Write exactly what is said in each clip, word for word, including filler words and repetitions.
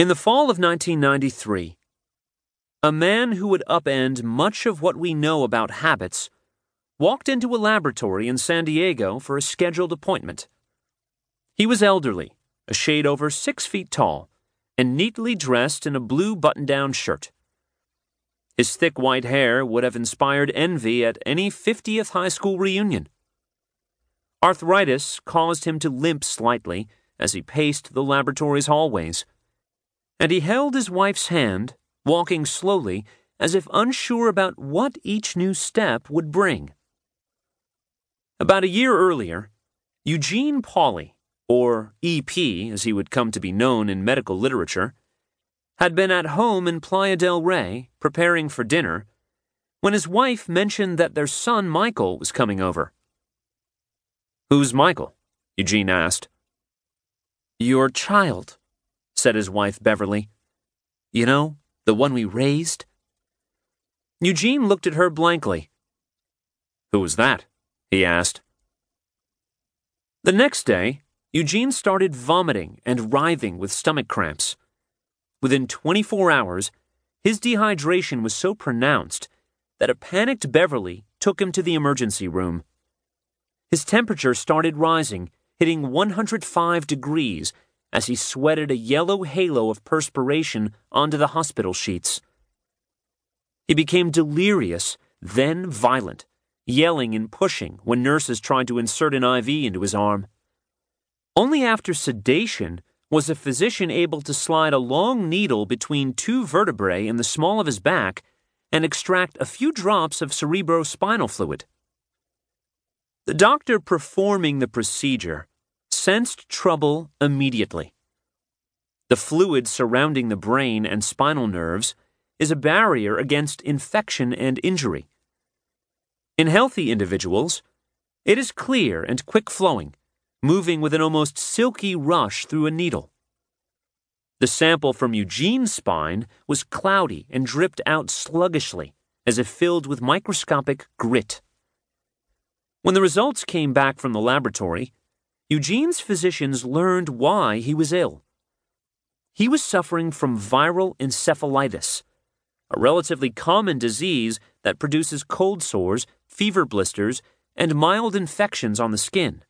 In the fall of nineteen ninety-three, a man who would upend much of what we know about habits walked into a laboratory in San Diego for a scheduled appointment. He was elderly, a shade over six feet tall, and neatly dressed in a blue button-down shirt. His thick white hair would have inspired envy at any fiftieth high school reunion. Arthritis caused him to limp slightly as he paced the laboratory's hallways, and he held his wife's hand, walking slowly as if unsure about what each new step would bring. About a year earlier, Eugene Pauly, or E P as he would come to be known in medical literature, had been at home in Playa del Rey preparing for dinner when his wife mentioned that their son Michael was coming over. "Who's Michael?" Eugene asked. "Your child," said his wife Beverly. "You know, the one we raised?" Eugene looked at her blankly. "Who was that?" he asked. The next day, Eugene started vomiting and writhing with stomach cramps. Within twenty-four hours, his dehydration was so pronounced that a panicked Beverly took him to the emergency room. His temperature started rising, hitting one hundred five degrees as he sweated a yellow halo of perspiration onto the hospital sheets. He became delirious, then violent, yelling and pushing when nurses tried to insert an I V into his arm. Only after sedation was a physician able to slide a long needle between two vertebrae in the small of his back and extract a few drops of cerebrospinal fluid. The doctor performing the procedure sensed trouble immediately. The fluid surrounding the brain and spinal nerves is a barrier against infection and injury. In healthy individuals, it is clear and quick-flowing, moving with an almost silky rush through a needle. The sample from Eugene's spine was cloudy and dripped out sluggishly, as if filled with microscopic grit. When the results came back from the laboratory, Eugene's physicians learned why he was ill. He was suffering from viral encephalitis, a relatively common disease that produces cold sores, fever blisters, and mild infections on the skin.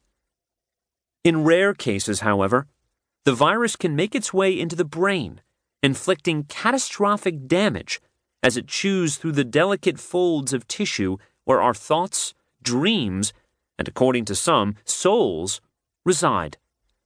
In rare cases, however, the virus can make its way into the brain, inflicting catastrophic damage as it chews through the delicate folds of tissue where our thoughts, dreams, and according to some, souls, reside.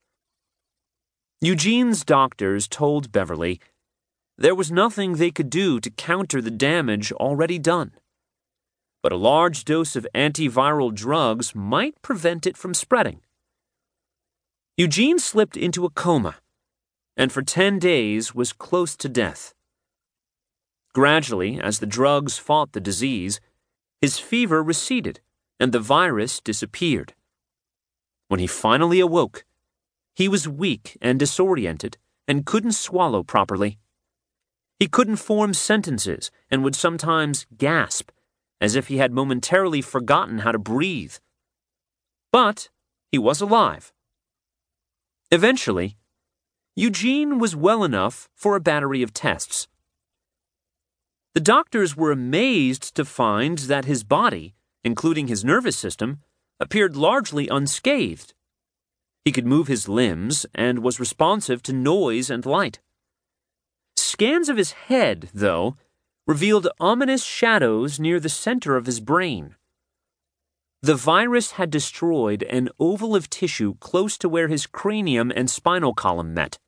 Eugene's doctors told Beverly there was nothing they could do to counter the damage already done, but a large dose of antiviral drugs might prevent it from spreading. Eugene slipped into a coma, and for ten days was close to death. Gradually, as the drugs fought the disease, his fever receded and the virus disappeared. When he finally awoke, he was weak and disoriented and couldn't swallow properly. He couldn't form sentences and would sometimes gasp, as if he had momentarily forgotten how to breathe. But he was alive. Eventually, Eugene was well enough for a battery of tests. The doctors were amazed to find that his body, including his nervous system, appeared largely unscathed. He could move his limbs and was responsive to noise and light. Scans of his head, though, revealed ominous shadows near the center of his brain. The virus had destroyed an oval of tissue close to where his cranium and spinal column met.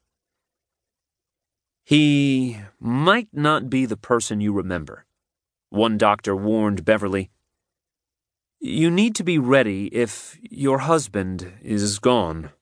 "He might not be the person you remember," one doctor warned Beverly. "You need to be ready if your husband is gone."